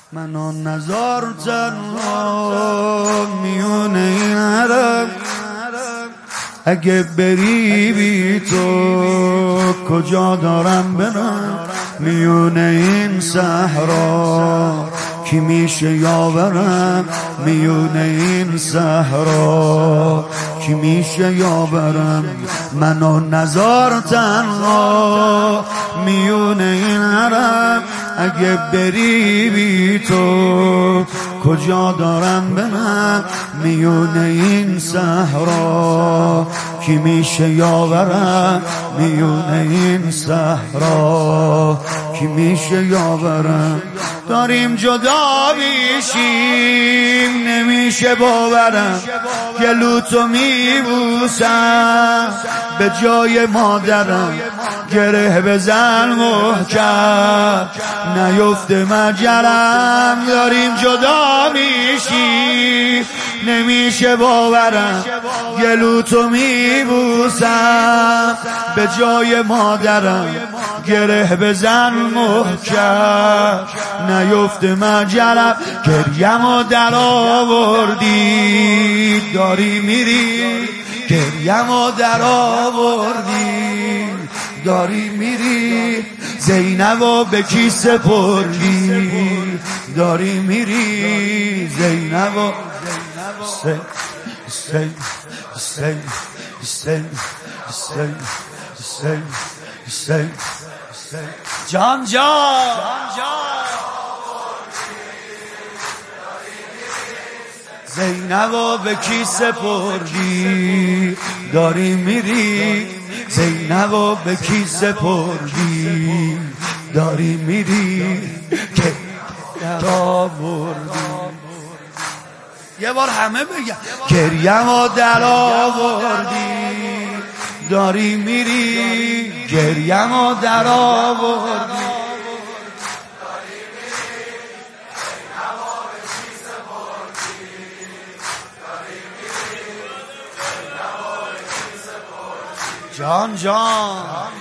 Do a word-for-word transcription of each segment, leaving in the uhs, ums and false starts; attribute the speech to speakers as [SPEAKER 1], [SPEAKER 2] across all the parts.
[SPEAKER 1] من آن نزار تنها میون این حرم، اگه بری بی تو کجا دارم برم؟ میون این صحرا کی میشه یاورم؟ میون این صحرا کی میشه یاورم؟ من و نزار تنها میون این حرم، اگه بری بی تو کجا دارم برم؟ میون این صحرا کی میشه یاورم؟ میون این صحرا کی میشه یاورم؟ داریم جدا بیشیم نمیشه باورم، گلو تو میبوسم به جای مادرم، گره بزن محکم نیفته مجرم. داریم جدا میشیم نمیشه باورم، گلو تو میبوسم به جای مادرم، گره بزن محکم نیفته مجرم. گریمو در آوردی داری میری، گریمو در آوردی داری میری، زینبو به کی سپردی داری میری؟ زینبو سین سین سین سین سین سین سین جان جان زینبو به کی سپردی داری میری؟ زینبو به کی سپردی داری میری؟ که در آوردی. یه بار همه بگم گریمو در آوردی داری میری، گریمو در آوردی جان جان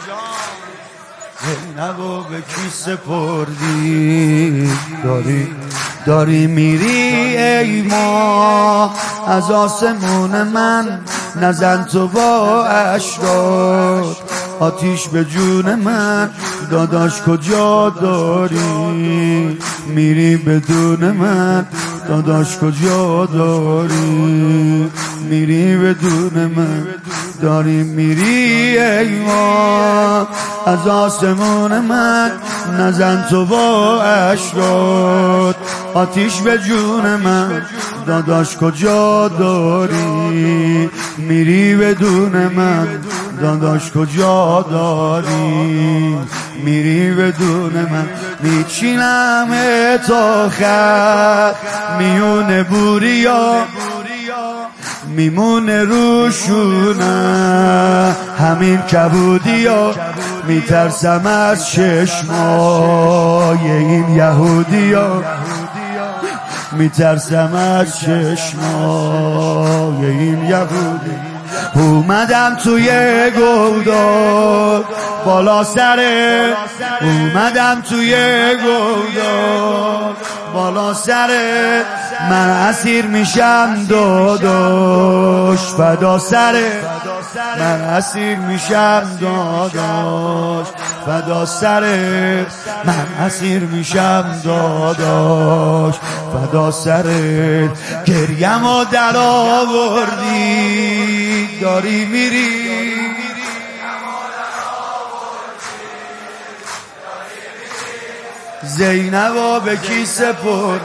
[SPEAKER 1] زینبو به کی سپردی داری داری میری؟ ای ما از آسمون من نزن تو با اشکات، آتیش به جون من داداش کجا داری میری؟ بدون من داداش کجا داری میری؟ بدون من داری میری؟ ای ما از آسمون من نزن تو با اشکات، آتیش به جون من داداش کجا داری میری؟ بدون من داداش کجا داری میری؟ بدون من میچینم تا خط میون بوریا، میمونه روشونه همین کبودیا، میترسم از چشمای این یهودیا، میترسم از چشمای این یهودی. اومدم توی گودال بالا سره، اومدم توی گودال بالا سره، من اسیر میشم داداش فدا سره، من اسیر میشم داداش فدا سره، من اسیر میشم داداش فدا سره. گریمو در آوردی داری میری، زینبو به کی سپرد؟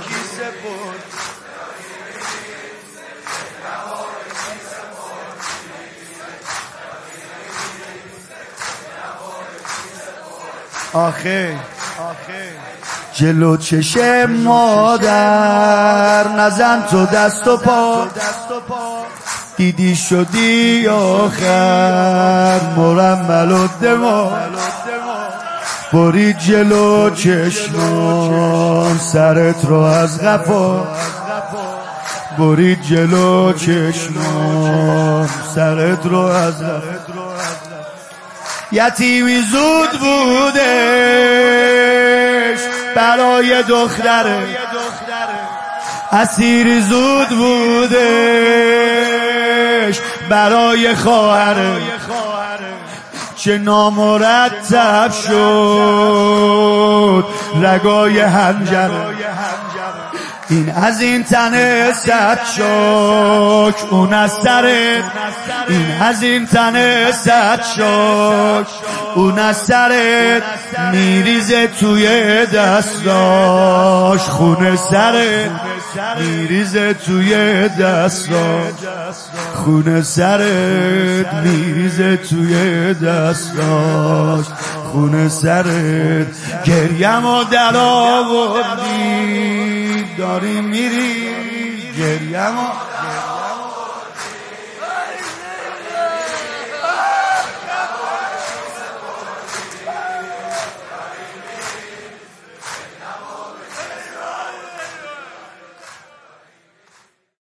[SPEAKER 1] آخه جلو چشم مادر نزن تو دست و پا، دیدی شدی آخر مرمل و دما، برید جلو چشمان سرت رو از قفا، برید جلو چشمان سرت رو از قفا. یتیمی زود بودش برای دختره، اسیر زود بودش برای خواهره، چه نامرتب شد رگای حنجره. این از این تن صد شک اون از سرت، این از این تن صد شک اون از سرت، میریزه توی دستاش خون سرت، میریزه توی دستاش خون سرت، میریزه توی دستاش خون سرت. گریم و در آوردی داری میری، گریم و